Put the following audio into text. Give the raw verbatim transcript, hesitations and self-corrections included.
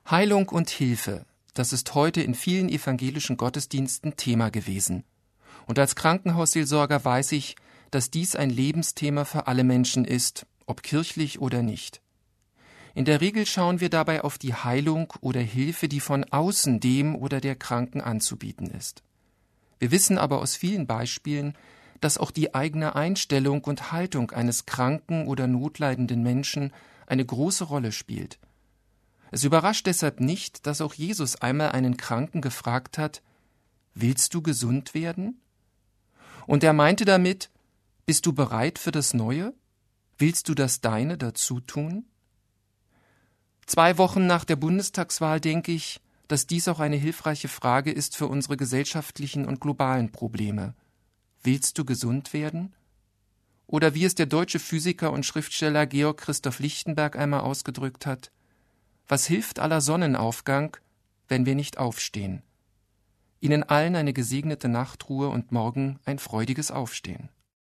Heilung und Hilfe, das ist heute in vielen evangelischen Gottesdiensten Thema gewesen. Und als Krankenhausseelsorger weiß ich, dass dies ein Lebensthema für alle Menschen ist, ob kirchlich oder nicht. In der Regel schauen wir dabei auf die Heilung oder Hilfe, die von außen dem oder der Kranken anzubieten ist. Wir wissen aber aus vielen Beispielen, dass auch die eigene Einstellung und Haltung eines kranken oder notleidenden Menschen eine große Rolle spielt. Es überrascht deshalb nicht, dass auch Jesus einmal einen Kranken gefragt hat: Willst du gesund werden? Und er meinte damit: Bist du bereit für das Neue? Willst du das Deine dazu tun? Zwei Wochen nach der Bundestagswahl denke ich, dass dies auch eine hilfreiche Frage ist für unsere gesellschaftlichen und globalen Probleme. Willst du gesund werden? Oder wie es der deutsche Physiker und Schriftsteller Georg Christoph Lichtenberg einmal ausgedrückt hat: Was hilft aller Sonnenaufgang, wenn wir nicht aufstehen? Ihnen allen eine gesegnete Nachtruhe und morgen ein freudiges Aufstehen.